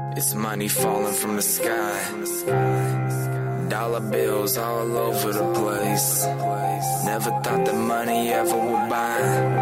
It's money falling from the sky. Dollar bills all over the place. Never thought that money ever would buy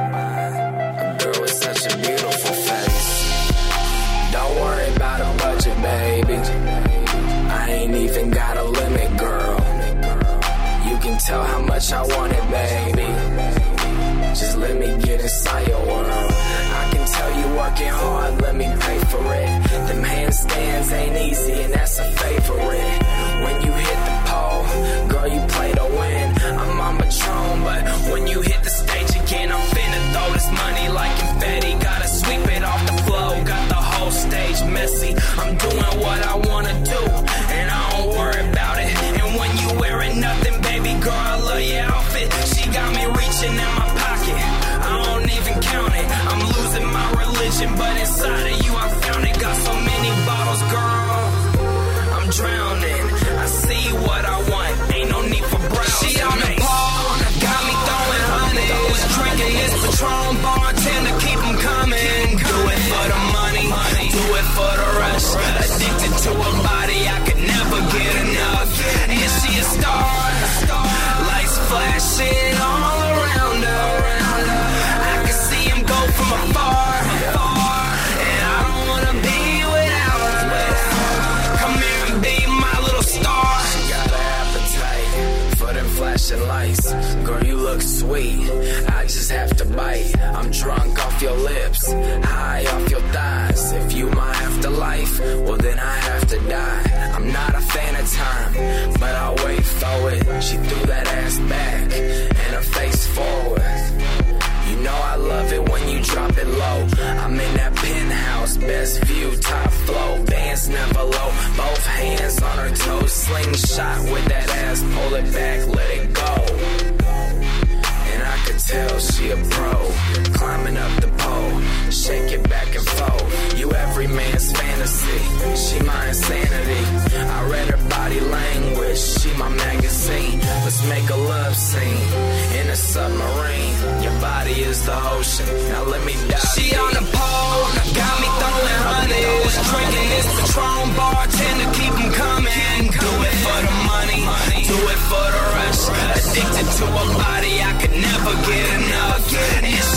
a girl with such a beautiful face. Don't worry about a budget, baby. I ain't even got a limit, girl. You can tell how much I want it, baby. Just let me get inside your world. I can tell you working hard, let me pay for it. Them handstands ain't easy and that's a favorite. When you hit the pole, girl, you play to win. I'm on Patron, but when you hit the stage again, I'm finna throw this money like confetti. Gotta sweep it off the floor, got the whole stage messy. I'm doing what I wanna do, and I don't worry about it. And when you wearing nothing, baby girl, I love your outfit. She got me reaching in my pocket, I don't even count it. I'm losing my religion, but inside of you I found it. Got so many bottles, girl, I'm drowning. I see what I want, ain't no need for browsing. She on the pole, got me throwing hundreds. Drinking this Patron, bartender, keep them coming. Do it for the money, do it for the rush. Addicted to her body, I could never get enough. And she a star, lights flashing all around her. I can see him go from afar, and I don't wanna be without her. Come here and be my little star. She got an appetite for them flashing lights. Girl, you look sweet, I just have to bite. I'm drunk off your lips, high off your thighs. If you my afterlife, well then I have to die. I'm not a fan of time, but I'll wait for it. She threw that ass back and her face forward. You know I love it when you drop it low. I'm in that penthouse, best view, top flow. Bands never low, both hands on her toes. Slingshot with that ass, pull it back, let it go. And I could tell she a pro, climbing up the pole, shake it back and forth. You every man's fantasy, she my insanity. I read her body language, she my magazine. Let's make a love scene in a submarine. Your body is the ocean, now let me dive. She on the pole, got me throwing hundreds. Drinking this Patron, bartender, keep them coming. Do it for the money, do it for the rush. Addicted to her body, I could never get enough. And